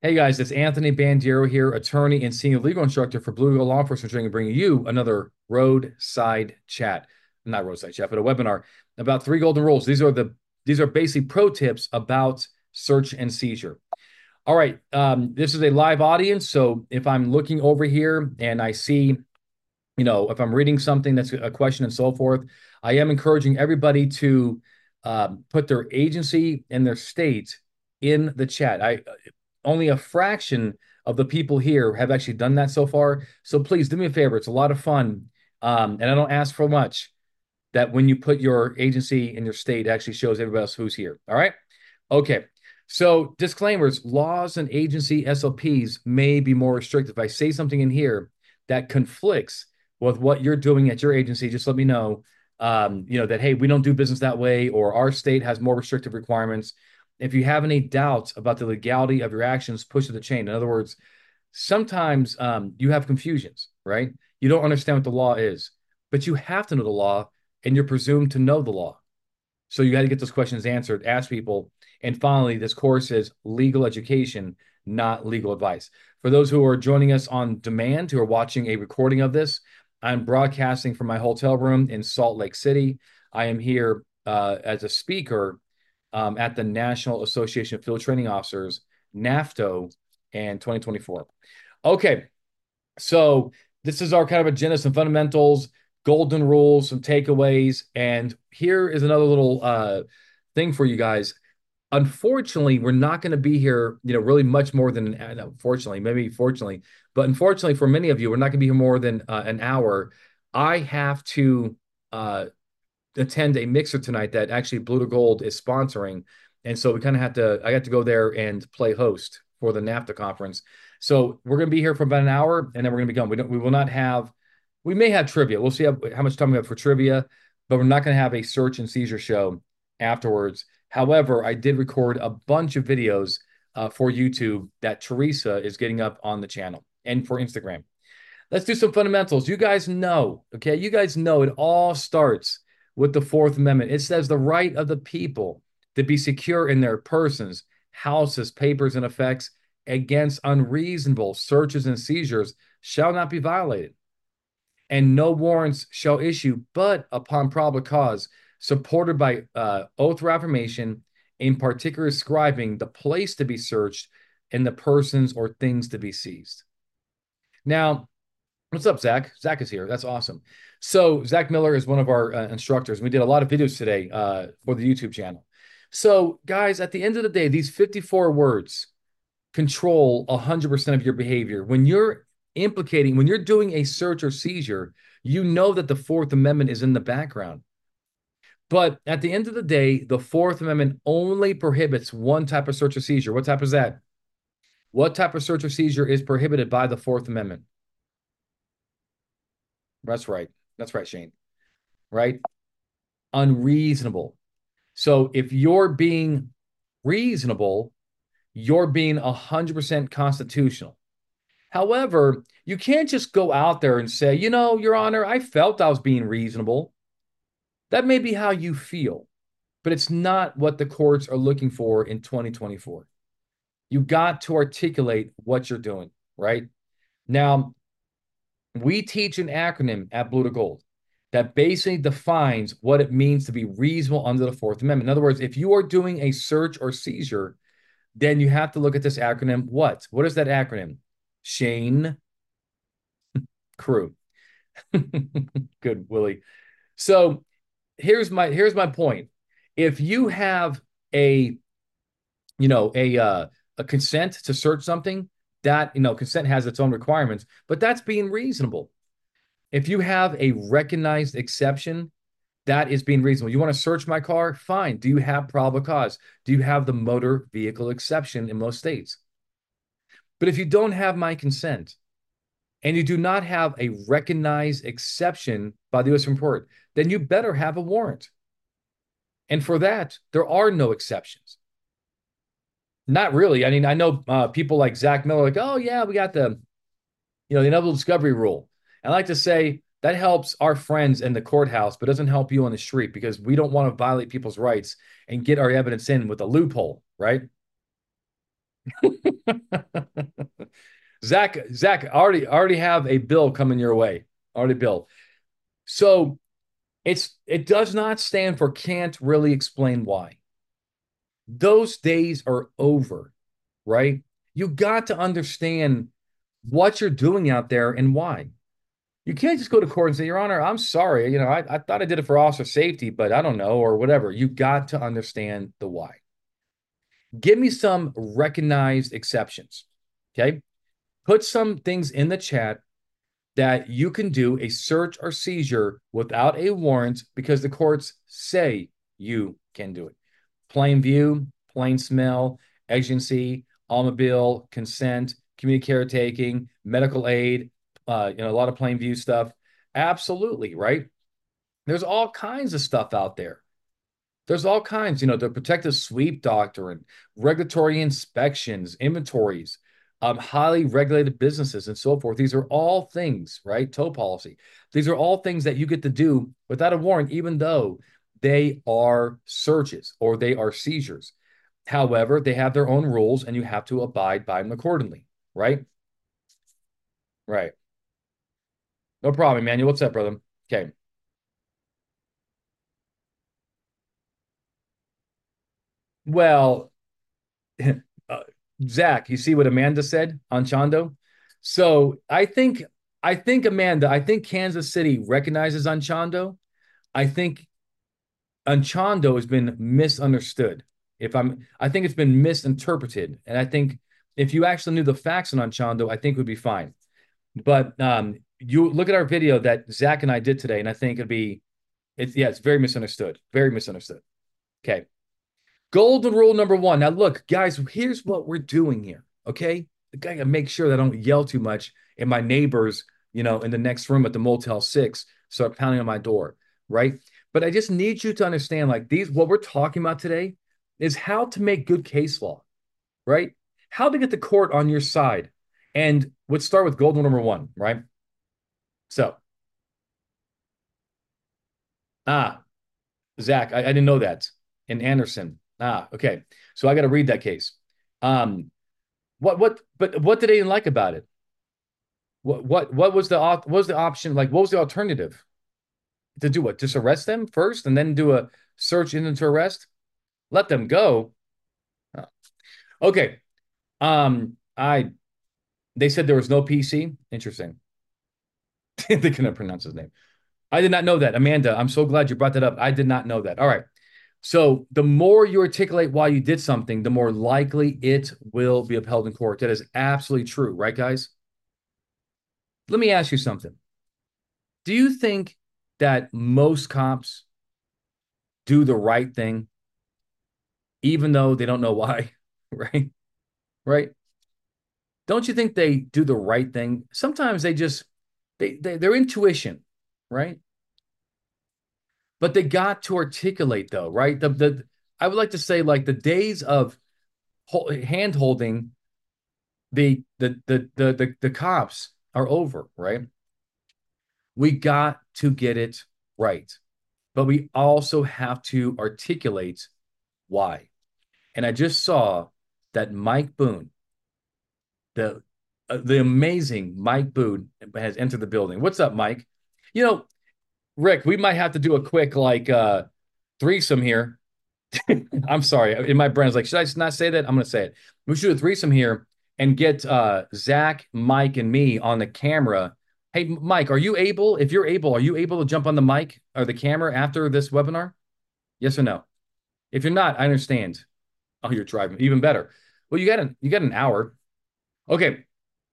Hey guys, it's Anthony Bandiero here, attorney and senior legal instructor for Blue Eagle Law Enforcement Training, bringing you another roadside chat, not roadside chat, but a webinar about three golden rules. These are basically pro tips about search and seizure. All right, this is a live audience, so if I'm looking over here and I see, if I'm reading something that's a question and so forth, I am encouraging everybody to put their agency and their state in the chat. I only a fraction of the people here have actually done that so far. So please do me a favor. It's a lot of fun. And I don't ask for much that when you put your agency and your state, it actually shows everybody else who's here. All right. Okay. So disclaimers, laws and agency SOPs may be more restrictive. If I say something in here that conflicts with what you're doing at your agency, just let me know, that, hey, we don't do business that way, or our state has more restrictive requirements. If you have any doubts about the legality of your actions, push to the chain. In other words, sometimes you have confusions, right? You don't understand what the law is, but you have to know the law and you're presumed to know the law. So you got to get those questions answered, ask people. And finally, this course is legal education, not legal advice. For those who are joining us on demand, who are watching a recording of this, I'm broadcasting from my hotel room in Salt Lake City. I am here as a speaker at the National Association of Field Training Officers, NAFTO, and 2024. Okay, so this is our kind of agenda, some fundamentals, golden rules, some takeaways, and here is another little thing for you guys. Unfortunately, we're not going to be here, really much more than, unfortunately, maybe fortunately, but unfortunately for many of you, we're not going to be here more than an hour. I have to attend a mixer tonight that actually Blue to Gold is sponsoring. And so I got to go there and play host for the NAFTA conference. So we're going to be here for about an hour and then we're going to be gone. We will not have, we may have trivia. We'll see how much time we have for trivia, but we're not going to have a search and seizure show afterwards. However, I did record a bunch of videos for YouTube that Teresa is getting up on the channel and for Instagram. Let's do some fundamentals. You guys know, okay? You guys know it all starts with the Fourth Amendment. It says the right of the people to be secure in their persons, houses, papers, and effects against unreasonable searches and seizures shall not be violated. And no warrants shall issue but upon probable cause, supported by oath or affirmation, in particular describing the place to be searched and the persons or things to be seized. Now, what's up, Zach? Zach is here. That's awesome. So Zach Miller is one of our instructors. We did a lot of videos today for the YouTube channel. So guys, at the end of the day, these 54 words control 100% of your behavior. When you're when you're doing a search or seizure, you know that the Fourth Amendment is in the background. But at the end of the day, the Fourth Amendment only prohibits one type of search or seizure. What type is that? What type of search or seizure is prohibited by the Fourth Amendment? That's right. That's right, Shane. Right? Unreasonable. So if you're being reasonable, you're being 100% constitutional. However, you can't just go out there and say, Your Honor, I felt I was being reasonable. That may be how you feel, but it's not what the courts are looking for in 2024. You got to articulate what you're doing, right? Now, we teach an acronym at Blue to Gold that basically defines what it means to be reasonable under the Fourth Amendment. In other words, if you are doing a search or seizure, then you have to look at this acronym. What? What is that acronym? Shane Crew. Good, Willie. So here's my point. If you have a you know a consent to search something, that consent has its own requirements, but that's being reasonable. If you have a recognized exception, that is being reasonable. You want to search my car? Fine. Do you have probable cause? Do you have the motor vehicle exception in most states? But if you don't have my consent and you do not have a recognized exception by the U.S. Supreme Court, then you better have a warrant. And for that, there are no exceptions. Not really. I mean, I know people like Zach Miller, like, oh, yeah, we got the inevitable discovery rule. I like to say that helps our friends in the courthouse, but doesn't help you on the street because we don't want to violate people's rights and get our evidence in with a loophole, right? Zach, already have a bill coming your way. Already bill. So it does not stand for can't really explain why. Those days are over, right? You got to understand what you're doing out there and why. You can't just go to court and say, Your Honor, I'm sorry. I thought I did it for officer safety, but I don't know, or whatever. You got to understand the why. Give me some recognized exceptions. Okay. Put some things in the chat that you can do a search or seizure without a warrant because the courts say you can do it. Plain view, plain smell, exigency, automobile, consent, community caretaking, medical aid, a lot of plain view stuff. Absolutely, right? There's all kinds of stuff out there. There's all kinds, the protective sweep doctrine, regulatory inspections, inventories, highly regulated businesses, and so forth. These are all things, right? Tow policy. These are all things that you get to do without a warrant, even though they are searches or they are seizures. However, they have their own rules and you have to abide by them accordingly, right? Right. No problem, Emmanuel. What's up, brother? Okay. Well, uh, Zach, you see what Amanda said on Chondo? So I think Amanda, I think Kansas City recognizes Anchondo. I think Anchondo has been misunderstood. I think it's been misinterpreted, and I think if you actually knew the facts on Anchondo, I think it would be fine. But you look at our video that Zach and I did today, and I think it's very misunderstood, very misunderstood. Okay. Golden rule number one. Now, look, guys, here's what we're doing here. Okay. I gotta make sure that I don't yell too much and my neighbors, in the next room at the Motel 6 start pounding on my door. Right. But I just need you to understand like what we're talking about today is how to make good case law, right? How to get the court on your side. And let's start with golden rule number one, right? So, ah, Zach, I didn't know that. And Anderson. Okay. So I got to read that case. Um, but what did they like about it? What was the option? Like, what was the alternative? To do what? Just arrest them first and then do a search into arrest? Let them go. Oh. Okay. I they said there was no PC. Interesting. They couldn't pronounce his name. I did not know that. Amanda, I'm so glad you brought that up. I did not know that. All right. So the more you articulate why you did something, the more likely it will be upheld in court. That is absolutely true, right, guys? Let me ask you something. Do you think that most cops do the right thing, even though they don't know why? Right? Right? Don't you think they do the right thing? Sometimes they just their intuition, right? But they got to articulate though, right? The I would like to say like the days of hand holding the cops are over, right? We got to get it right, but we also have to articulate why. And I just saw that Mike Boone, the amazing Mike Boone, has entered the building. What's up, Mike? You know, Rick, we might have to do a quick threesome here. I'm sorry. In my brain, I was like, should I not say that? I'm going to say it. We should do a threesome here and get Zach, Mike, and me on the camera. Hey, Mike, are you able? If you're able, are you able to jump on the mic or the camera after this webinar? Yes or no? If you're not, I understand. Oh, you're driving. Even better. Well, you got an hour. Okay.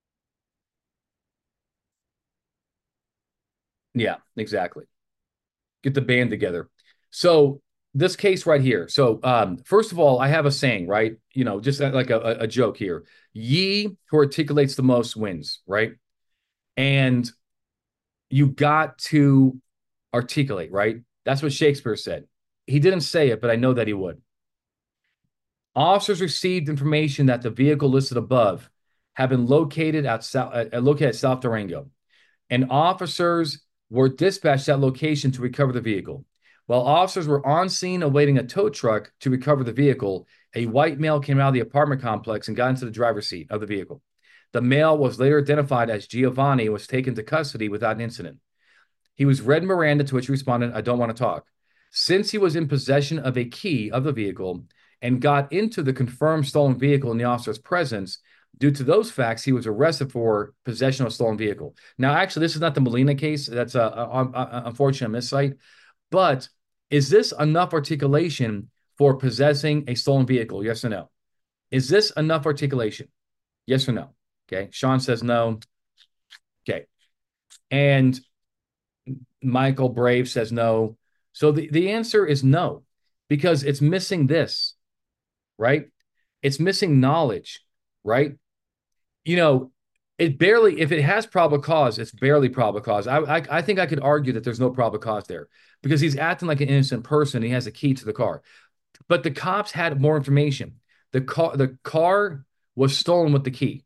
Yeah, exactly. Get the band together. So this case right here. So first of all, I have a saying, right? Just like a joke here. Ye who articulates the most wins, right? And you got to articulate, right? That's what Shakespeare said. He didn't say it, but I know that he would. Officers received information that the vehicle listed above had been located at South Durango, and officers were dispatched to that location to recover the vehicle. While officers were on scene awaiting a tow truck to recover the vehicle, A white male came out of the apartment complex and got into the driver's seat of the vehicle. The male was later identified as Giovanni and was taken to custody without an incident. He was read Miranda, to which he responded, I don't want to talk. Since he was in possession of a key of the vehicle and got into the confirmed stolen vehicle in the officer's presence, due to those facts, he was arrested for possession of a stolen vehicle. Now, actually, this is not the Molina case. That's a unfortunate missite. But is this enough articulation for possessing a stolen vehicle? Yes or no? Is this enough articulation? Yes or no? Okay. Sean says no. Okay. And Michael Brave says no. So the answer is no, because it's missing this, right? It's missing knowledge, right? You know, it barely, if it has probable cause, it's barely probable cause. I think I could argue that there's no probable cause there because he's acting like an innocent person. He has a key to the car, but the cops had more information. The car was stolen with the key,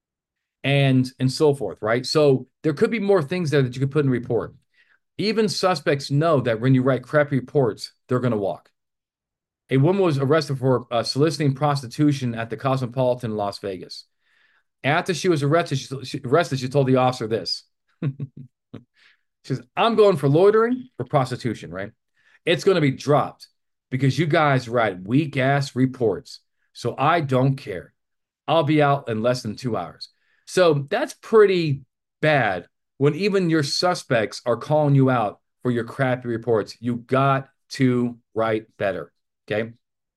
and so forth, right? So there could be more things there that you could put in a report. Even suspects know that when you write crappy reports, they're going to walk. A woman was arrested for soliciting prostitution at the Cosmopolitan in Las Vegas. After she was arrested, she told the officer this. She says, I'm going for loitering for prostitution, right? It's going to be dropped because you guys write weak ass reports. So I don't care. I'll be out in less than 2 hours. So that's pretty bad when even your suspects are calling you out for your crappy reports. You got to write better. Okay.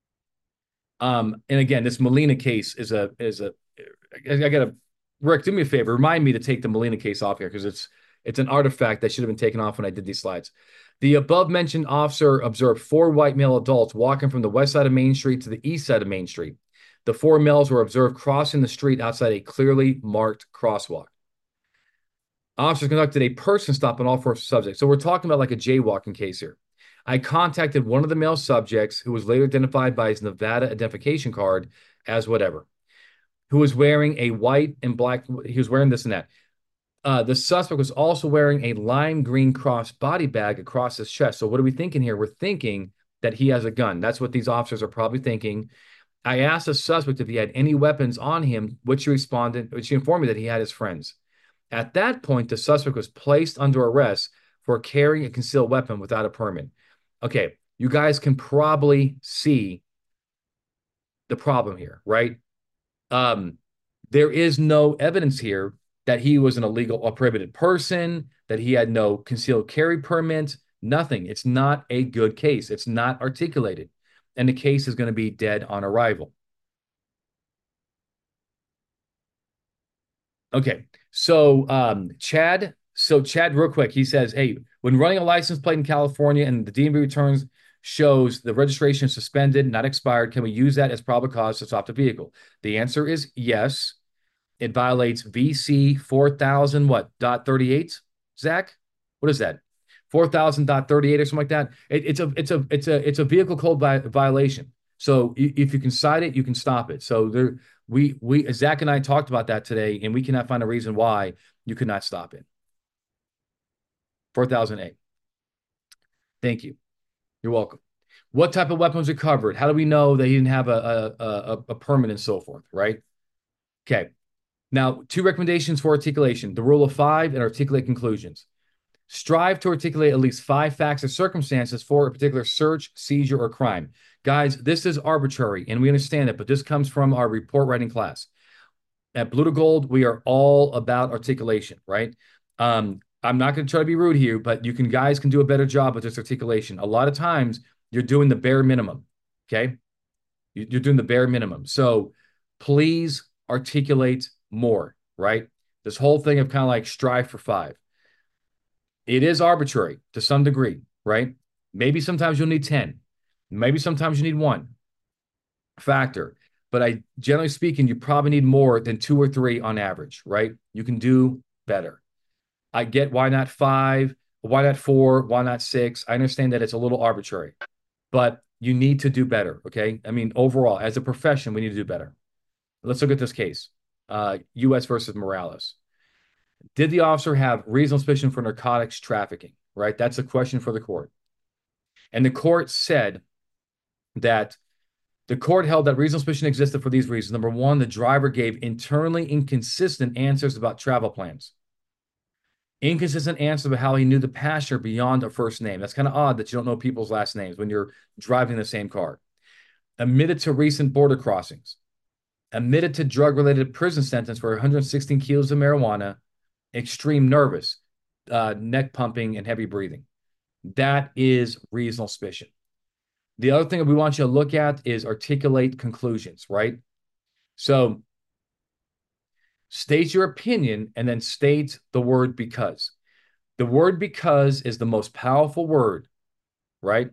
And again, this Molina case is a I gotta Rick, do me a favor, remind me to take the Molina case off here because it's an artifact that should have been taken off when I did these slides. The above mentioned officer observed 4 white male adults walking from the west side of Main Street to the east side of Main Street. The 4 males were observed crossing the street outside a clearly marked crosswalk. Officers conducted a person stop on all 4 subjects. So we're talking about like a jaywalking case here. I contacted one of the male subjects who was later identified by his Nevada identification card as whatever, who was wearing a white and black, he was wearing this and that. The suspect was also wearing a lime green cross body bag across his chest. So what are we thinking here? We're thinking that he has a gun. That's what these officers are probably thinking. I asked the suspect if he had any weapons on him, which he informed me that he had his friends. At that point, the suspect was placed under arrest for carrying a concealed weapon without a permit. Okay, you guys can probably see the problem here, right? There is no evidence here that he was an illegal or prohibited person, that he had no concealed carry permit, nothing. It's not a good case. It's not articulated. And the case is going to be dead on arrival. Okay. So Chad, real quick, he says, hey, when running a license plate in California and the DMV returns shows the registration is suspended, not expired, can we use that as probable cause to stop the vehicle? The answer is yes. It violates VC 4000 what .38, Zach? What is that? 4000.38 or something like that. It's a vehicle code violation. So if you can cite it, you can stop it. So there we Zach and I talked about that today, and we cannot find a reason why you could not stop it. 4008. Thank you. You're welcome. What type of weapons recovered? How do we know that he didn't have a permit and so forth, right? Okay. Now, 2 recommendations for articulation, the rule of 5 and articulate conclusions. Strive to articulate at least 5 facts or circumstances for a particular search, seizure, or crime. Guys, this is arbitrary, and we understand it, but this comes from our report writing class. At Blue to Gold, we are all about articulation, right? I'm not going to try to be rude here, but guys can do a better job with this articulation. A lot of times, you're doing the bare minimum, okay? You're doing the bare minimum. So please articulate more, right? This whole thing of kind of like strive for 5. It is arbitrary to some degree, right? Maybe sometimes you'll need 10. Maybe sometimes you need 1 factor. But generally speaking, you probably need more than 2 or 3 on average, right? You can do better. I get why not 5, why not 4, why not 6? I understand that it's a little arbitrary, but you need to do better, okay? I mean, overall, as a profession, we need to do better. Let's look at this case. U.S. versus Morales. Did the officer have reasonable suspicion for narcotics trafficking, right? That's a question for the court. And the court said that The court held that reasonable suspicion existed for these reasons. Number one, the driver gave internally inconsistent answers about travel plans. Inconsistent answers about how he knew the passenger beyond a first name. That's kind of odd that you don't know people's last names when you're driving the same car. Admitted to recent border crossings. Admitted to drug-related prison sentence for 116 kilos of marijuana. Extreme nervous, neck pumping, and heavy breathing. That is reasonable suspicion. The other thing that we want you to look at is articulate conclusions, right? So state your opinion and then state the word because. The word because is the most powerful word, right,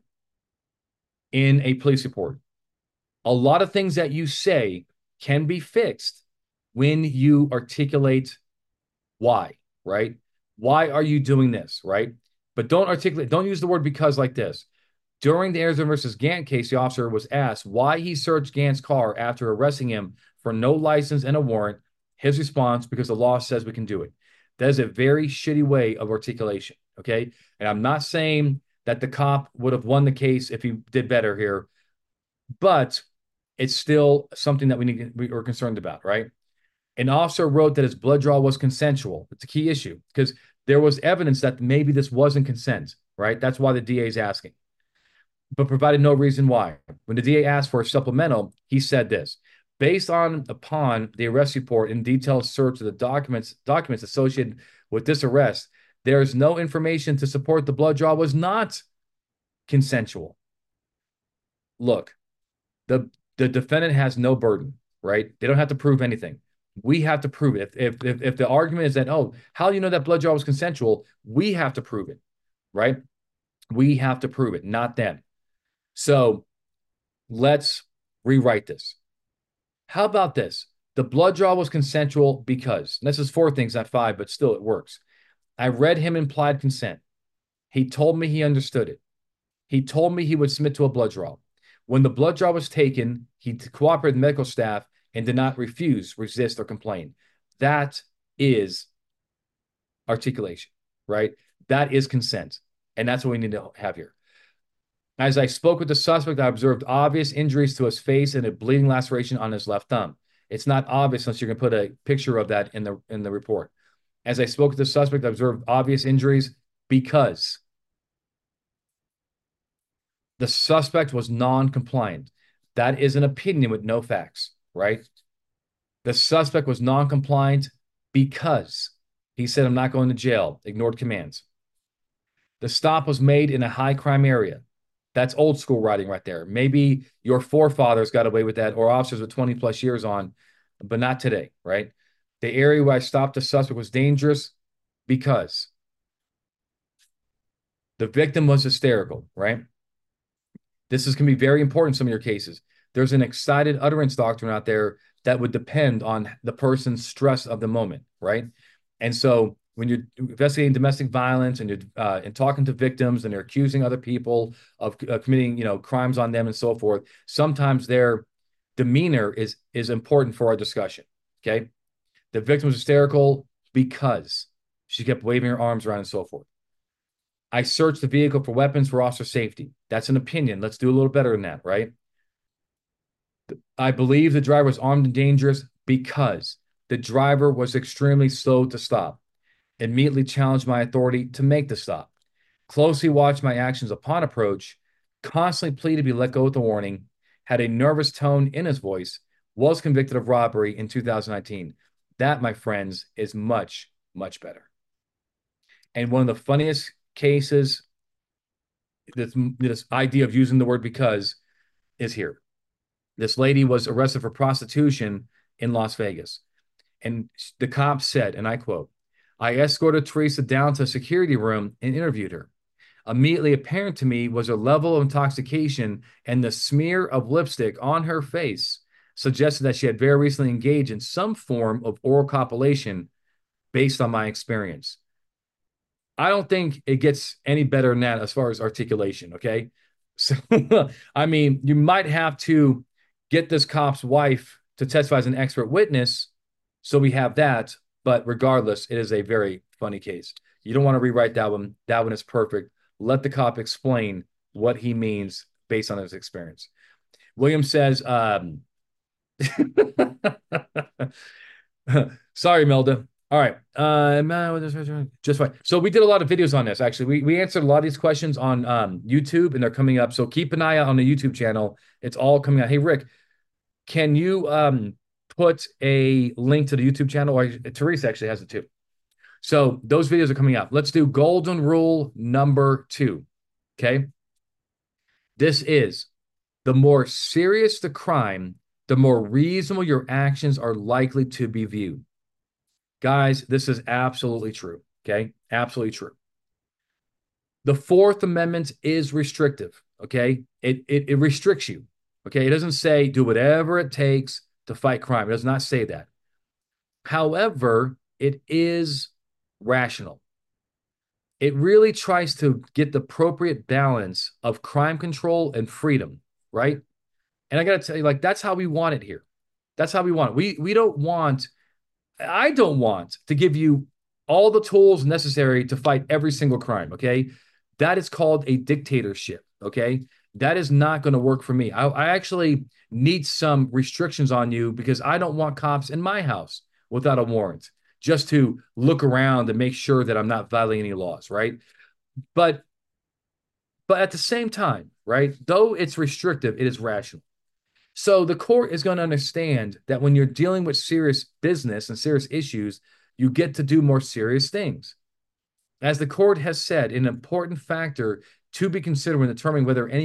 in a police report. A lot of things that you say can be fixed when you articulate why, right? Why are you doing this, right? But don't use the word because like this. During the Arizona versus Gant case, the officer was asked why he searched Gant's car after arresting him for no license and a warrant. His response, because the law says we can do it. That is a very shitty way of articulation, okay? And I'm not saying that the cop would have won the case if he did better here, but it's still something that we are concerned about, right? An officer wrote that his blood draw was consensual. It's a key issue because there was evidence that maybe this wasn't consent, right? That's why the DA is asking, but provided no reason why. When the DA asked for a supplemental, he said this: based upon the arrest report and detailed search of the documents associated with this arrest, there is no information to support the blood draw was not consensual. Look, the defendant has no burden, right? They don't have to prove anything. We have to prove it. If the argument is that, oh, how do you know that blood draw was consensual? We have to prove it, right? We have to prove it, not them. So let's rewrite this. How about this? The blood draw was consensual because, and this is 4 things, not 5, but still it works. I read him implied consent. He told me he understood it. He told me he would submit to a blood draw. When the blood draw was taken, he cooperated with medical staff and did not refuse, resist, or complain. That is articulation, right? That is consent. And that's what we need to have here. As I spoke with the suspect, I observed obvious injuries to his face and a bleeding laceration on his left thumb. It's not obvious unless you're going to put a picture of that in the report. As I spoke with the suspect, I observed obvious injuries because the suspect was non-compliant. That is an opinion with no facts, right? The suspect was non-compliant because he said, I'm not going to jail, ignored commands. The stop was made in a high crime area. That's old school writing right there. Maybe your forefathers got away with that or officers with 20 plus years on, but not today, right? The area where I stopped the suspect was dangerous because the victim was hysterical, right? This is going to be very important in some of your cases. There's an excited utterance doctrine out there that would depend on the person's stress of the moment, right? And so when you're investigating domestic violence and you're and talking to victims and they're accusing other people of committing, crimes on them and so forth, sometimes their demeanor is important for our discussion. Okay, the victim was hysterical because she kept waving her arms around and so forth. I searched the vehicle for weapons for officer safety. That's an opinion. Let's do a little better than that, right? I believe the driver was armed and dangerous because the driver was extremely slow to stop. Immediately challenged my authority to make the stop. Closely watched my actions upon approach. Constantly pleaded to be let go with a warning. Had a nervous tone in his voice. Was convicted of robbery in 2019. That, my friends, is much, much better. And one of the funniest cases, this idea of using the word because, is here. This lady was arrested for prostitution in Las Vegas. And the cop said, and I quote, I escorted Teresa down to a security room and interviewed her. Immediately apparent to me was her level of intoxication, and the smear of lipstick on her face suggested that she had very recently engaged in some form of oral copulation based on my experience. I don't think it gets any better than that as far as articulation, okay? So, I mean, you might have to get this cop's wife to testify as an expert witness, so we have that. But regardless, it is a very funny case. You don't want to rewrite that one. That one is perfect. Let the cop explain what he means based on his experience. William says, sorry, Melda. All right. Just fine. So we did a lot of videos on this, actually. We answered a lot of these questions on YouTube, and they're coming up. So keep an eye out on the YouTube channel. It's all coming out. Hey, Rick, can you put a link to the YouTube channel? Or Teresa actually has it too. So those videos are coming out. Let's do golden rule number 2. Okay. This is the more serious the crime, the more reasonable your actions are likely to be viewed. Guys, this is absolutely true. Okay. Absolutely true. The Fourth Amendment is restrictive. Okay. It restricts you. Okay. It doesn't say do whatever it takes to fight crime. It does not say that. However, it is rational. It really tries to get the appropriate balance of crime control and freedom, right? And I got to tell you, like, that's how we want it here. That's how we want it. We don't want, I don't want to give you all the tools necessary to fight every single crime, okay? That is called a dictatorship, okay? That is not going to work for me. I actually need some restrictions on you because I don't want cops in my house without a warrant just to look around and make sure that I'm not violating any laws, right? But at the same time, right? Though it's restrictive, it is rational. So the court is going to understand that when you're dealing with serious business and serious issues, you get to do more serious things. As the court has said, an important factor to be considered when determining whether any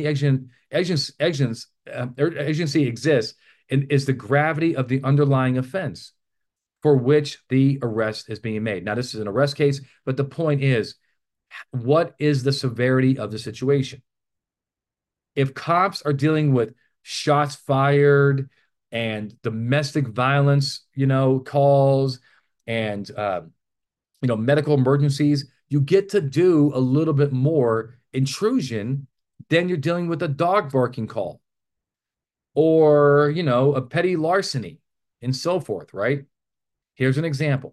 agency exists is the gravity of the underlying offense for which the arrest is being made. Now, this is an arrest case, but the point is, what is the severity of the situation? If cops are dealing with shots fired and domestic violence, calls and medical emergencies, you get to do a little bit more intrusion than you're dealing with a dog barking call or, a petty larceny and so forth, right? Here's an example.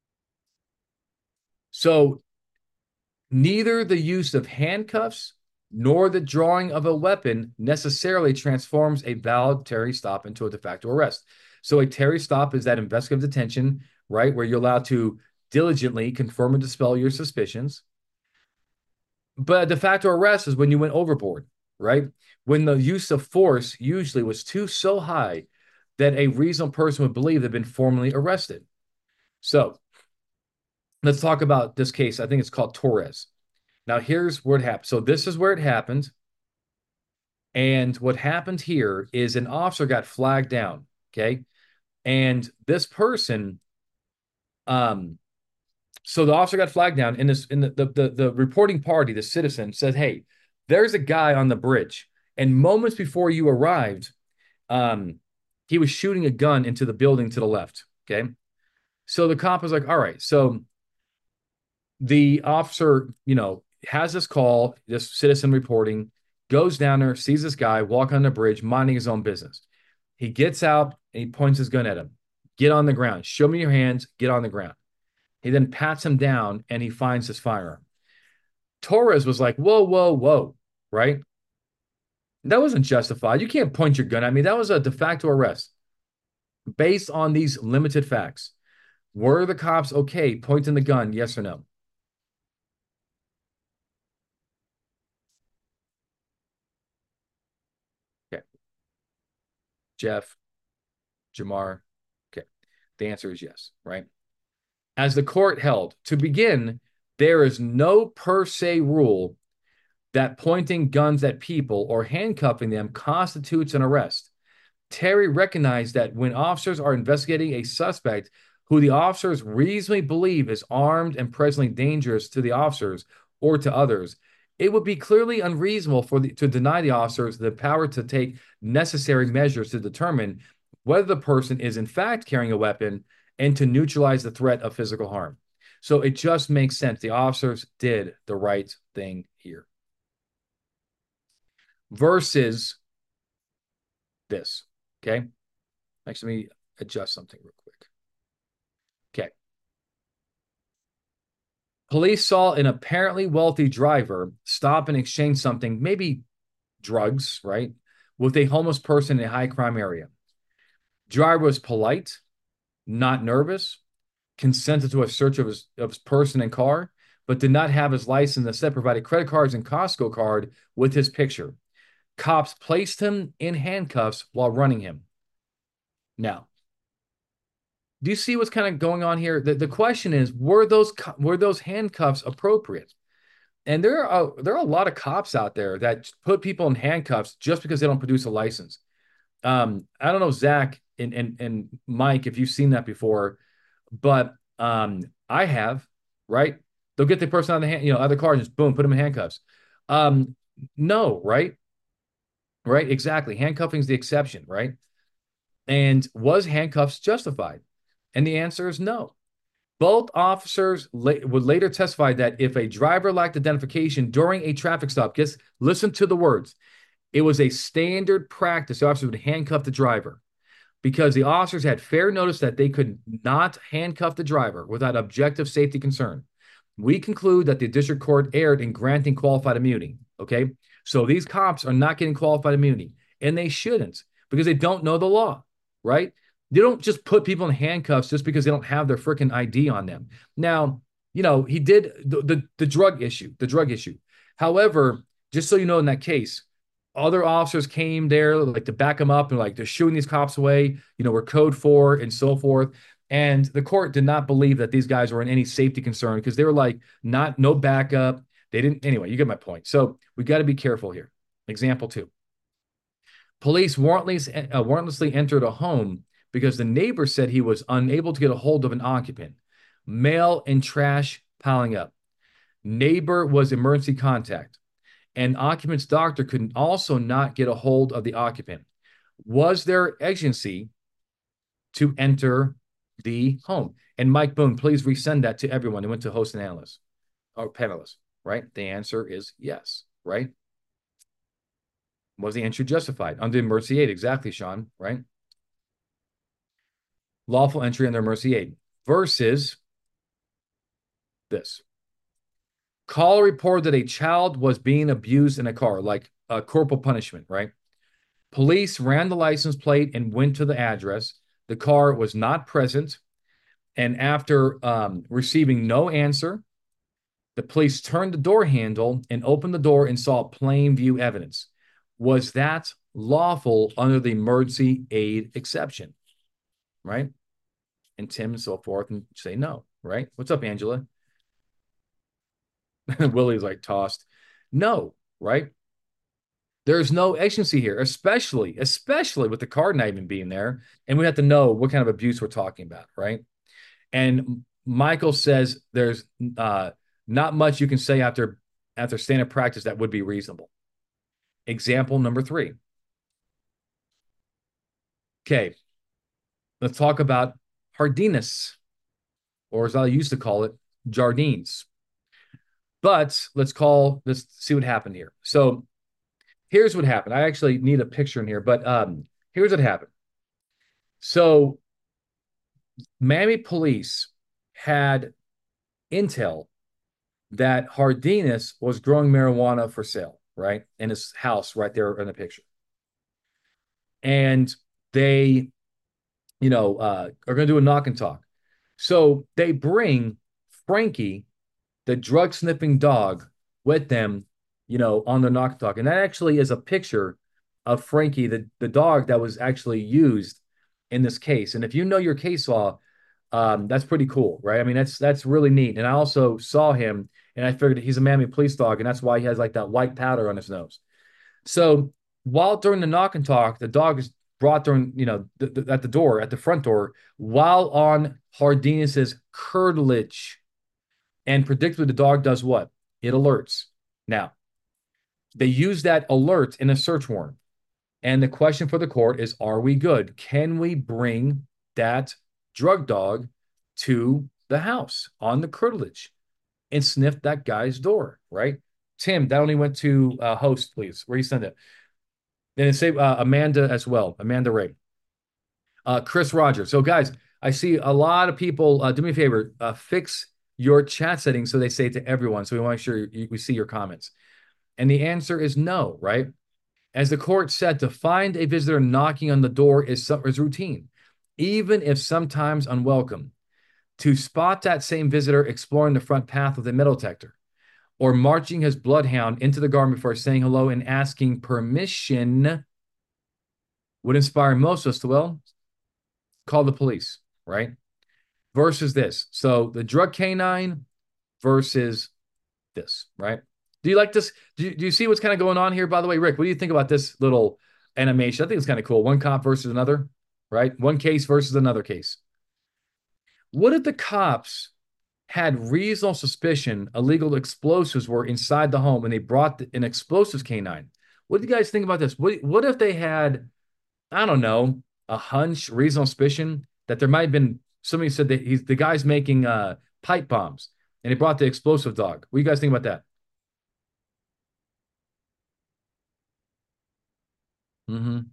So neither the use of handcuffs nor the drawing of a weapon necessarily transforms a valid Terry stop into a de facto arrest. So a Terry stop is that investigative detention, right, where you're allowed to diligently confirm and dispel your suspicions. But a de facto arrest is when you went overboard, right? When the use of force usually was so high that a reasonable person would believe they've been formally arrested. So let's talk about this case. I think it's called Torres. Now, here's where it happened. So this is where it happened. And what happened here is an officer got flagged down. Okay. And this person, um, so the officer got flagged down, and the reporting party, the citizen, said, hey, there's a guy on the bridge. And moments before you arrived, um, he was shooting a gun into the building to the left. Okay. So the cop was like, all right. So the officer, has this call, this citizen reporting, goes down there, sees this guy walk on the bridge, minding his own business. He gets out and he points his gun at him. Get on the ground. Show me your hands. Get on the ground. He then pats him down and he finds his firearm. Torres was like, whoa, whoa, whoa, right? That wasn't justified. You can't point your gun at me. That was a de facto arrest based on these limited facts. Were the cops okay pointing the gun? Yes or no? Okay. Jeff, Jamar. Okay. The answer is yes, right? As the court held, to begin, there is no per se rule that pointing guns at people or handcuffing them constitutes an arrest. Terry recognized that when officers are investigating a suspect who the officers reasonably believe is armed and presently dangerous to the officers or to others, it would be clearly unreasonable to deny the officers the power to take necessary measures to determine whether the person is in fact carrying a weapon and to neutralize the threat of physical harm. So it just makes sense. The officers did the right thing here. Versus this. Okay. Actually, let me adjust something real quick. Okay. Police saw an apparently wealthy driver stop and exchange something, maybe drugs, right, with a homeless person in a high crime area. Driver was polite, not nervous, consented to a search of his person and car, but did not have his license. Instead, provided credit cards and Costco card with his picture. Cops placed him in handcuffs while running him. Now, do you see what's kind of going on here? The question is, were those handcuffs appropriate? And there are a lot of cops out there that put people in handcuffs just because they don't produce a license. I don't know, Zach and Mike, if you've seen that before, but I have, right? They'll get the person on the hand, other car and just boom, put them in handcuffs. Um, no, right? Right, exactly. Handcuffing is the exception, right? And was handcuffs justified? And the answer is no. Both officers would later testify that if a driver lacked identification during a traffic stop, just listen to the words. It was a standard practice. The officers would handcuff the driver because the officers had fair notice that they could not handcuff the driver without objective safety concern. We conclude that the district court erred in granting qualified immunity. Okay. So these cops are not getting qualified immunity, and they shouldn't because they don't know the law, right? They don't just put people in handcuffs just because they don't have their freaking ID on them. Now, he did the drug issue, the drug issue. However, just so you know, in that case, other officers came there like to back him up and like they're shooing these cops away, we're code 4 and so forth. And the court did not believe that these guys were in any safety concern because they were like no backup. They didn't, anyway, you get my point. So we got to be careful here. Example 2. Police warrantlessly entered a home because the neighbor said he was unable to get a hold of an occupant. Mail and trash piling up. Neighbor was emergency contact. And occupant's doctor could also not get a hold of the occupant. Was there agency to enter the home? And Mike Boone, please resend that to everyone who went to host and analyst or panelists, right? The answer is yes, right? Was the entry justified? Under emergency aid, exactly, Sean, right? Lawful entry under emergency aid versus this. Caller reported that a child was being abused in a car, like a corporal punishment, right? Police ran the license plate and went to the address. The car was not present. And after receiving no answer, the police turned the door handle and opened the door and saw plain view evidence. Was that lawful under the emergency aid exception? Right? And Tim and so forth and say no, right? What's up, Angela? Willie's like tossed. No, right? There's no agency here, especially with the card not even being there. And we have to know what kind of abuse we're talking about, right? And Michael says there's not much you can say after standard practice that would be reasonable. Example number 3. Okay, let's talk about Hardiness, or as I used to call it, Jardines. But let's see what happened here. So here's what happened. I actually need a picture in here, but here's what happened. So Miami police had intel that Hardiness was growing marijuana for sale, right? In his house right there in the picture. And they, are going to do a knock and talk. So they bring Frankie, the drug sniffing dog, with them, on the knock and talk. And that actually is a picture of Frankie, the dog that was actually used in this case. And if you know your case law, that's pretty cool, right? I mean, that's really neat. And I also saw him and I figured he's a Miami police dog, and that's why he has like that white powder on his nose. So while during the knock and talk, the dog is brought during, at the door, at the front door, while on Hardinus's curtilage. And predictably, the dog does what? It alerts. Now, they use that alert in a search warrant. And the question for the court is, are we good? Can we bring that drug dog to the house on the curtilage and sniff that guy's door, right? Tim, that only went to host, please. Where you send it? And say Amanda as well, Amanda Ray. Chris Rogers. So, guys, I see a lot of people. Do me a favor, fix your chat settings so they say to everyone. So we want to make sure we see your comments. And the answer is no, right? As the court said, to find a visitor knocking on the door is routine, even if sometimes unwelcome. To spot that same visitor exploring the front path with a metal detector or marching his bloodhound into the garden before saying hello and asking permission would inspire most of us to, well, call the police, right? Versus this. So the drug canine versus this, right? Do you like this? Do you see what's kind of going on here? By the way, Rick, what do you think about this little animation? I think it's kind of cool. One cop versus another, right? One case versus another case. What if the cops had reasonable suspicion illegal explosives were inside the home and they brought an explosives canine? What do you guys think about this? What if they had, I don't know, a hunch, reasonable suspicion that there might have been somebody said that the guy's making pipe bombs and he brought the explosive dog. What do you guys think about that? Mm-hmm.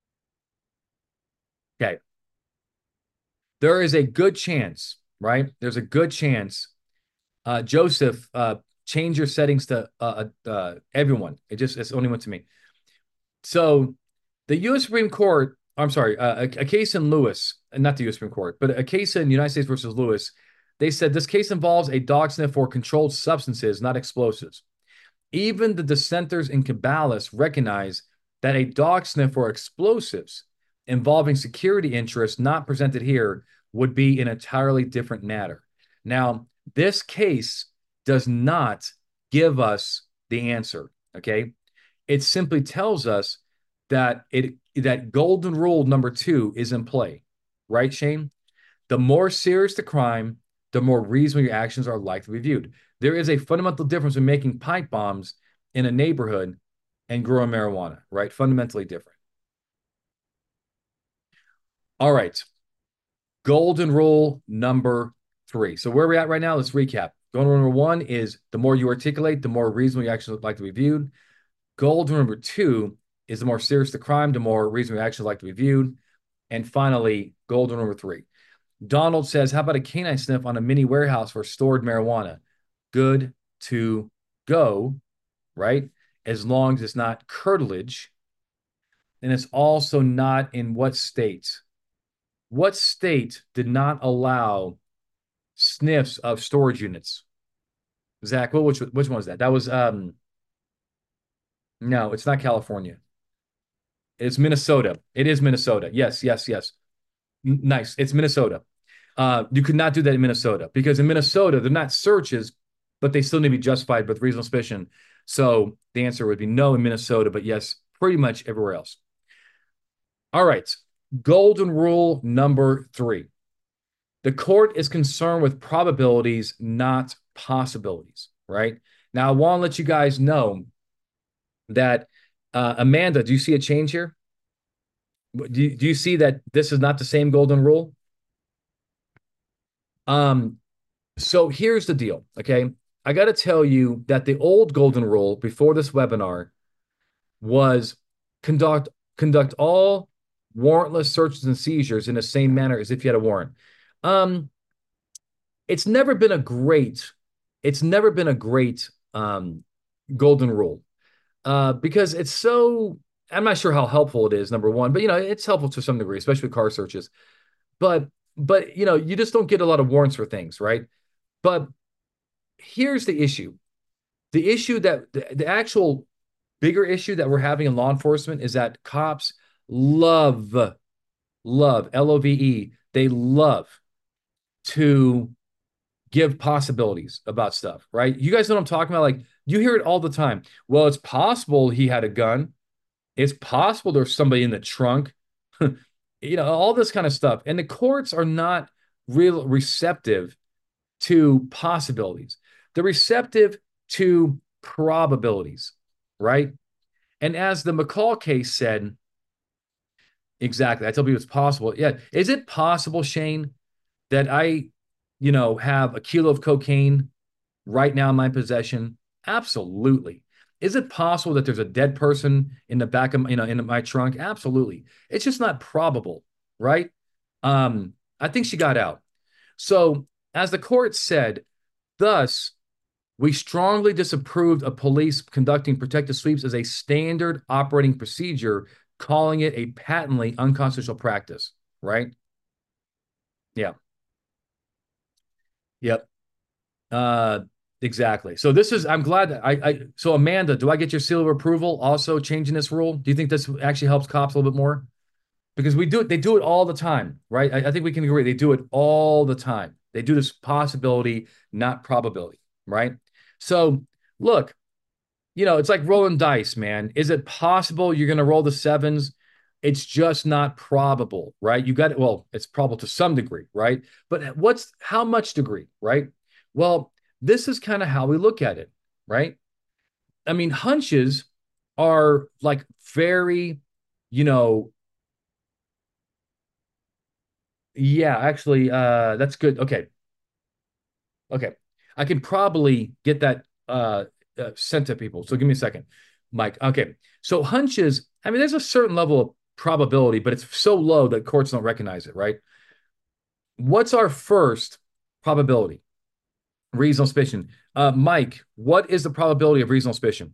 Okay. There is a good chance, right? There's a good chance. Joseph, change your settings to everyone. It's only went to me. So the U.S. Supreme Court, I'm sorry, a case in Lewis, not the U.S. Supreme Court, but a case in United States versus Lewis, they said this case involves a dog sniff for controlled substances, not explosives. Even the dissenters in Caballos recognize that a dog sniff for explosives involving security interests not presented here would be an entirely different matter. Now, this case does not give us the answer, okay? It simply tells us that golden rule number 2 is in play, right, Shane? The more serious the crime, the more reasonable your actions are likely to be viewed. There is a fundamental difference in making pipe bombs in a neighborhood and growing marijuana, right? Fundamentally different. All right. Golden rule number 3. So where are we at right now? Let's recap. Golden rule number 1 is the more you articulate, the more reasonable your actions like to be viewed. Golden rule number 2 is the more serious the crime, the more reasonable your actions like to be viewed. And finally, golden rule number 3. Donald says, how about a canine sniff on a mini warehouse for stored marijuana? Good to go, right? As long as it's not curtilage. And it's also not in what state? What state did not allow sniffs of storage units? Zach, which one was that? That was no, it's not California. It's Minnesota. It is Minnesota. Yes, yes, yes. Nice. It's Minnesota. You could not do that in Minnesota because in Minnesota, they're not searches, but they still need to be justified with reasonable suspicion. So the answer would be no in Minnesota, but yes, pretty much everywhere else. All right. Golden rule number 3. The court is concerned with probabilities, not possibilities, right? Now, I want to let you guys know that, Amanda, do you see a change here? Do you see that this is not the same golden rule? Um, So here's the deal, okay? I got to tell you that the old golden rule before this webinar was conduct all warrantless searches and seizures in the same manner as if you had a warrant. Um, it's never been a great, it's never been a great golden rule because it's so. I'm not sure how helpful it is. Number one, but it's helpful to some degree, especially with car searches. But you just don't get a lot of warrants for things, right? But here's the issue. The issue that the actual bigger issue that we're having in law enforcement is that cops love, love, they love to give possibilities about stuff, right? You guys know what I'm talking about? Like, you hear it all the time. Well, it's possible he had a gun. It's possible there's somebody in the trunk. All this kind of stuff. And the courts are not real receptive to possibilities. They're receptive to probabilities, right? And as the McCall case said, exactly, I tell people it's possible. Yeah. Is it possible, Shane, that I have a kilo of cocaine right now in my possession? Absolutely. Is it possible that there's a dead person in the back of in my trunk? Absolutely. It's just not probable, right? I think she got out. So, as the court said, thus We strongly disapproved of police conducting protective sweeps as a standard operating procedure, calling it a patently unconstitutional practice, right? Yeah. Yep. Uh, exactly. So this is, I'm glad that so Amanda, do I get your seal of approval also changing this rule? Do you think this actually helps cops a little bit more? Because they do it all the time, right? I think we can agree they do it all the time. They do this possibility, not probability, right? So look, it's like rolling dice, man. Is it possible you're going to roll the sevens? It's just not probable, right? You got it. Well, it's probable to some degree, right? But how much degree, right? Well, this is kind of how we look at it, right? I mean, hunches are like very, you know, yeah, actually, that's good. Okay. Okay. I can probably get that sent to people. So give me a second, Mike. Okay. So hunches, I mean, there's a certain level of probability, but it's so low that courts don't recognize it, right? What's our first probability? Reasonable suspicion. Mike, what is the probability of reasonable suspicion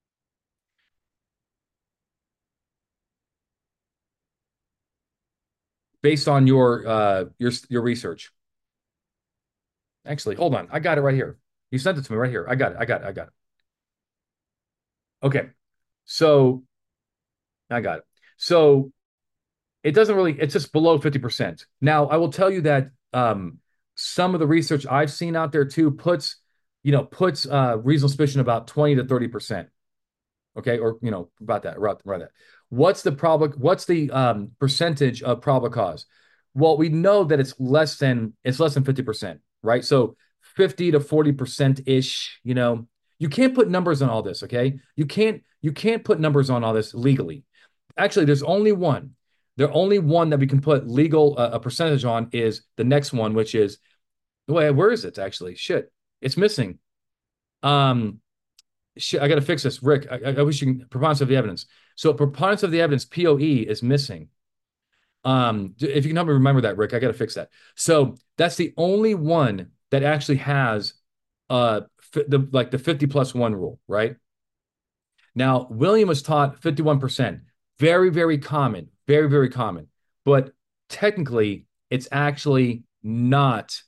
based on your research? Actually, hold on. I got it right here. You sent it to me right here. I got it. I got it. I got it. Okay. So I got it. So it doesn't really, it's just below 50%. Now, I will tell you that some of the research I've seen out there too puts reasonable suspicion about 20 to 30%. Okay, or about that, around that. What's the percentage of probable cause? Well, we know that it's less than 50%, right? So 50 to 40% ish, you can't put numbers on all this, okay? You can't put numbers on all this legally. Actually, there's only one. The only one that we can put legal a percentage on is the next one, which is wait, where is it actually? Shit, it's missing. Um, shit, I got to fix this, Rick. I wish you can preponderance of the evidence. So preponderance of the evidence (POE) is missing. If you can help me remember that, Rick, I got to fix that. So that's the only one that actually has the 50 plus one rule, right? Now, William was taught 51%. Very, very common. Very, very common. But technically, it's actually not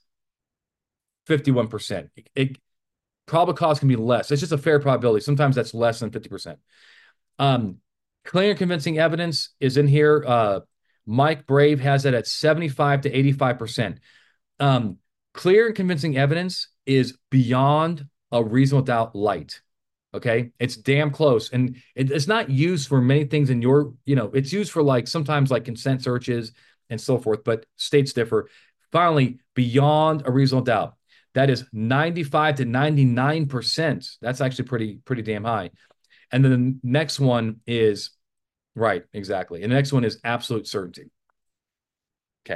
51%. Probable cause can be less. It's just a fair probability. Sometimes that's less than 50%. Um, Clear and convincing evidence is in here. Mike Brave has it at 75 to 85%. Um, Clear and convincing evidence is beyond a reasonable doubt light. Okay. It's damn close. And it's not used for many things it's used for like sometimes like consent searches and so forth, but states differ. Finally, beyond a reasonable doubt. That is 95 to 99%. That's actually pretty damn high. And then the next one is right, exactly. And the next one is absolute certainty. Okay.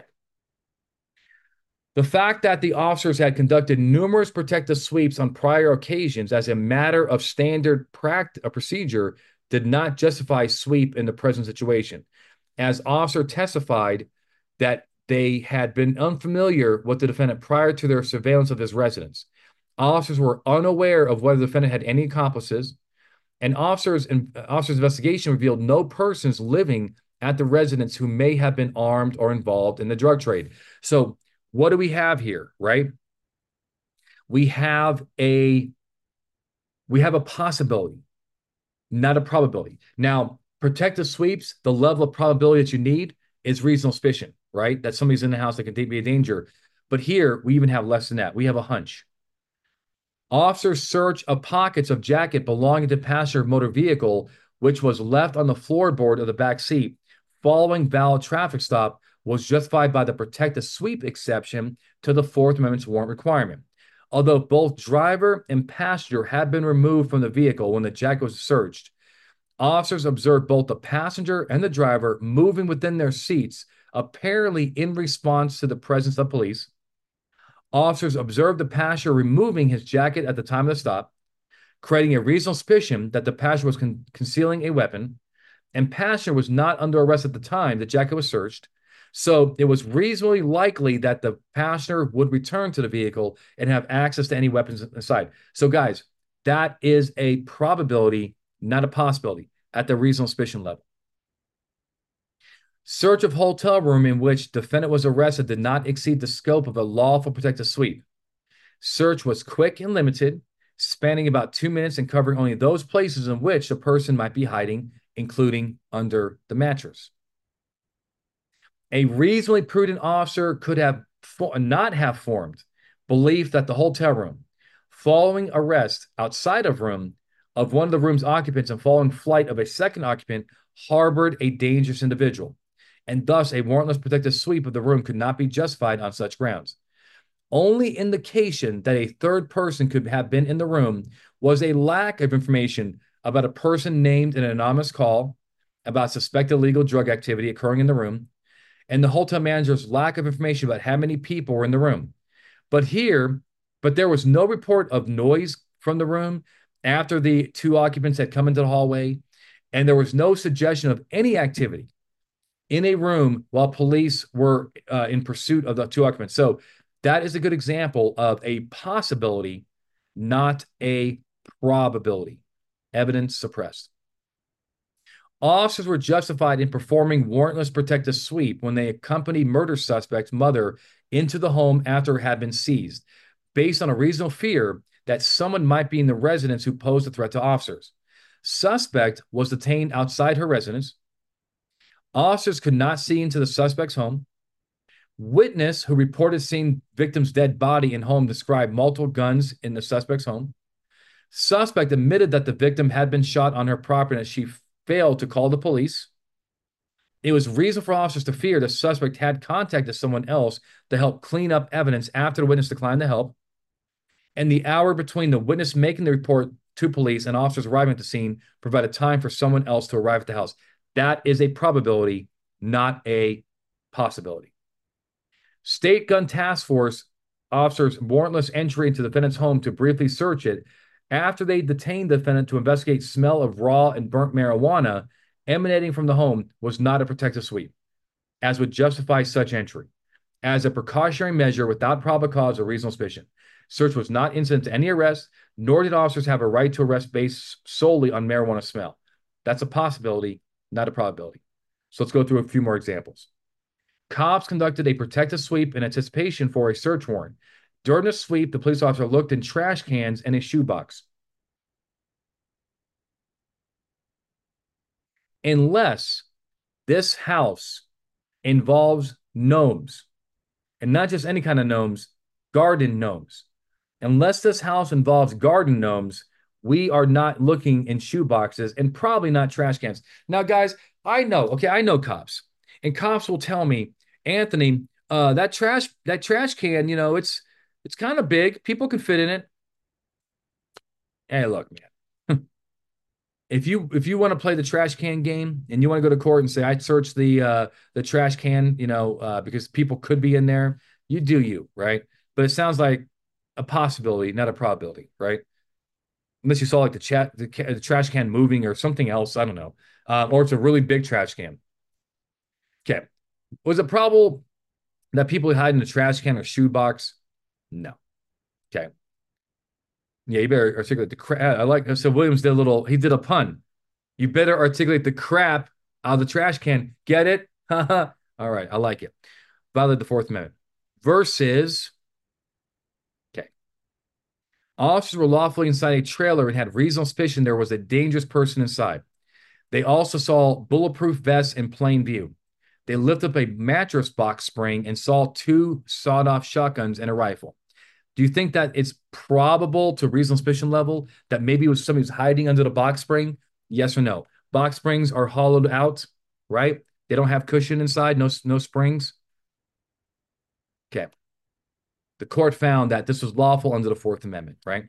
The fact that the officers had conducted numerous protective sweeps on prior occasions as a matter of standard procedure did not justify sweep in the present situation, as officer testified that they had been unfamiliar with the defendant prior to their surveillance of his residence. Officers were unaware of whether the defendant had any accomplices, and officers' investigation revealed no persons living at the residence who may have been armed or involved in the drug trade. So what do we have here, right? We have a possibility, not a probability. Now, protective sweeps, the level of probability that you need is reasonable suspicion, right? That somebody's in the house that can be a danger. But here, we even have less than that. We have a hunch. Officers search of pockets of jacket belonging to passenger motor vehicle, which was left on the floorboard of the back seat following valid traffic stop, was justified by the protective sweep exception to the Fourth Amendment's warrant requirement. Although both driver and passenger had been removed from the vehicle when the jacket was searched, officers observed both the passenger and the driver moving within their seats, apparently in response to the presence of police. Officers observed the passenger removing his jacket at the time of the stop, creating a reasonable suspicion that the passenger was concealing a weapon, and passenger was not under arrest at the time the jacket was searched. So it was reasonably likely that the passenger would return to the vehicle and have access to any weapons inside. So, guys, that is a probability, not a possibility, at the reasonable suspicion level. Search of hotel room in which defendant was arrested did not exceed the scope of a lawful protective sweep. Search was quick and limited, spanning about 2 minutes and covering only those places in which the person might be hiding, including under the mattress. A reasonably prudent officer could have not have formed belief that the hotel room, following arrest outside of room of one of the room's occupants and following flight of a second occupant, harbored a dangerous individual, and thus a warrantless protective sweep of the room could not be justified on such grounds. Only indication that a third person could have been in the room was a lack of information about a person named in an anonymous call about suspected illegal drug activity occurring in the room, and the hotel manager's lack of information about how many people were in the room. But there was no report of noise from the room after the two occupants had come into the hallway, and there was no suggestion of any activity in a room while police were in pursuit of the two occupants. So that is a good example of a possibility, not a probability. Evidence suppressed. Officers were justified in performing warrantless protective sweep when they accompanied murder suspect's mother into the home after it had been seized, based on a reasonable fear that someone might be in the residence who posed a threat to officers. Suspect was detained outside her residence. Officers could not see into the suspect's home. Witness who reported seeing victim's dead body in home described multiple guns in the suspect's home. Suspect admitted that the victim had been shot on her property and she failed to call the police. It was reasonable for officers to fear the suspect had contacted someone else to help clean up evidence after the witness declined to help. And the hour between the witness making the report to police and officers arriving at the scene provided time for someone else to arrive at the house. That is a probability, not a possibility. State Gun Task Force officers' warrantless entry into the defendant's home to briefly search it after they detained the defendant to investigate smell of raw and burnt marijuana emanating from the home was not a protective sweep, as would justify such entry. As a precautionary measure without probable cause or reasonable suspicion, search was not incident to any arrest, nor did officers have a right to arrest based solely on marijuana smell. That's a possibility, not a probability. So let's go through a few more examples. Cops conducted a protective sweep in anticipation for a search warrant. During the sweep, the police officer looked in trash cans and a shoebox. Unless this house involves gnomes, and not just any kind of gnomes, garden gnomes. Unless this house involves garden gnomes, we are not looking in shoeboxes and probably not trash cans. Now, guys, I know cops, and cops will tell me, Anthony, that trash can, it's kind of big. People can fit in it. Hey, look, man. If you want to play the trash can game and you want to go to court and say I searched the trash can, because people could be in there, you do you, right? But it sounds like a possibility, not a probability, right? Unless you saw like the trash can moving or something else, I don't know, or it's a really big trash can. Okay, was it probable that people hide in the trash can or shoebox? No. Okay. Yeah, you better articulate the crap. I like so Williams did he did a pun. You better articulate the crap out of the trash can. Get it? All right, I like it. Violate the Fourth Amendment. Versus, okay. Officers were lawfully inside a trailer and had reasonable suspicion there was a dangerous person inside. They also saw bulletproof vests in plain view. They lifted up a mattress box spring and saw two sawed-off shotguns and a rifle. Do you think that it's probable to reasonable suspicion level that maybe it was somebody who's hiding under the box spring? Yes or no? Box springs are hollowed out, right? They don't have cushion inside, no springs. Okay. The court found that this was lawful under the Fourth Amendment, right?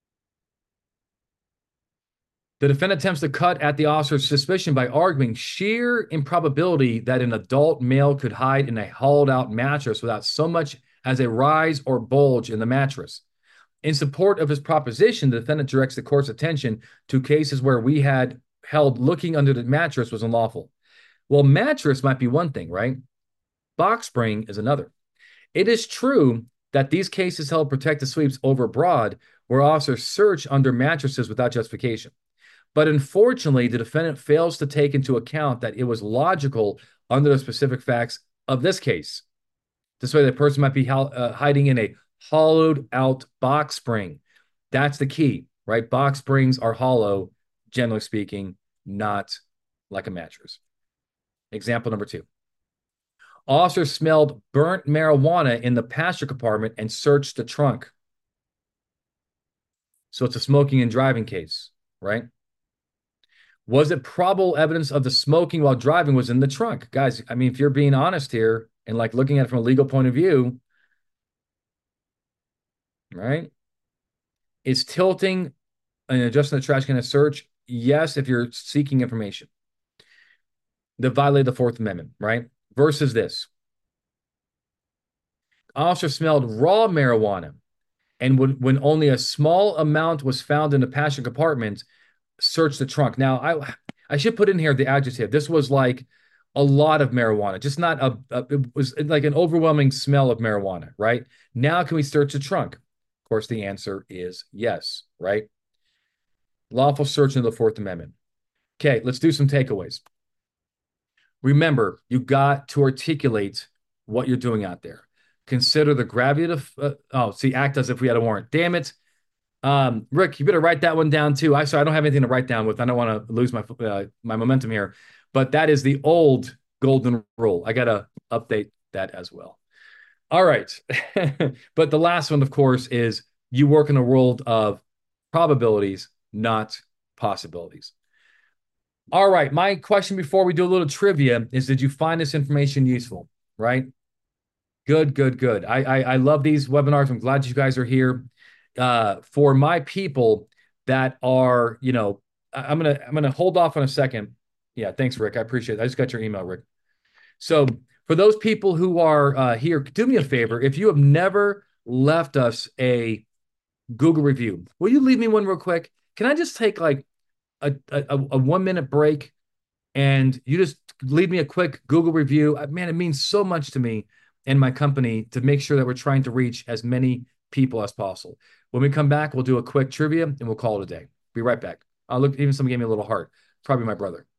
The defendant attempts to cut at the officer's suspicion by arguing sheer improbability that an adult male could hide in a hollowed out mattress without so much as a rise or bulge in the mattress. In support of his proposition, the defendant directs the court's attention to cases where we had held looking under the mattress was unlawful. Well, mattress might be one thing, right? Box spring is another. It is true that these cases help protect the sweeps over abroad, where officers search under mattresses without justification. But unfortunately, the defendant fails to take into account that it was logical under the specific facts of this case. This way, the person might be hiding in a hollowed out box spring. That's the key, right? Box springs are hollow, generally speaking, not like a mattress. Example number 2. Officers smelled burnt marijuana in the passenger compartment and searched the trunk. So it's a smoking and driving case, right? Was it probable evidence of the smoking while driving was in the trunk? Guys, I mean, if you're being honest here and like looking at it from a legal point of view, right? Is tilting and adjusting the trash can a search? Yes, if you're seeking information. That violate the Fourth Amendment, right? Versus this. Officer smelled raw marijuana, and when only a small amount was found in the passenger compartment, search the trunk. Now, I should put in here the adjective. This was like a lot of marijuana, just not it was like an overwhelming smell of marijuana, right? Now, can we search the trunk? Of course, the answer is yes, right? Lawful search of the Fourth Amendment. Okay, let's do some takeaways. Remember, you got to articulate what you're doing out there. Consider the gravity of, act as if we had a warrant. Damn it. Rick, you better write that one down too. I don't have anything to write down with. I don't want to lose my momentum here, but that is the old golden rule. I got to update that as well. All right. But the last one, of course, is you work in a world of probabilities, not possibilities. All right. My question before we do a little trivia is, did you find this information useful? Right? Good, good, good. I love these webinars. I'm glad you guys are here. For my people that are, I'm gonna hold off on a second. Yeah, thanks, Rick. I appreciate it. I just got your email, Rick. So for those people who are here, do me a favor. If you have never left us a Google review, will you leave me one real quick? Can I just take like a 1 minute break and you just leave me a quick Google review? Man, it means so much to me and my company to make sure that we're trying to reach as many people as possible. When we come back, we'll do a quick trivia and we'll call it a day. Be right back. Look, even someone gave me a little heart. Probably my brother.